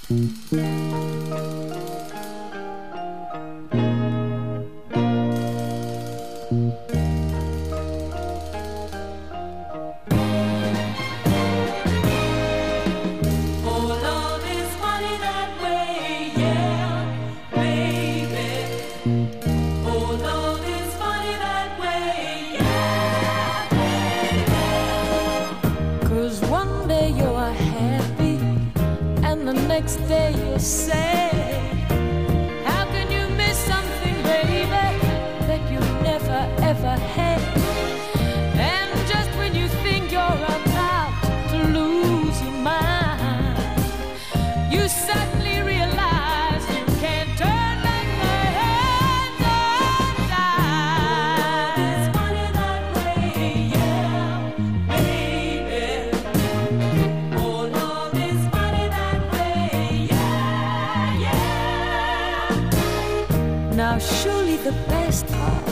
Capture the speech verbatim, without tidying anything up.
Next day you say, how can you miss something, baby, that you never ever had? And just when you think you're about to lose your mind, you suddenly realize you can't turn back the hands of time. It's funny that way, yeah, baby. Oh, love is funny that way. Now surely the best part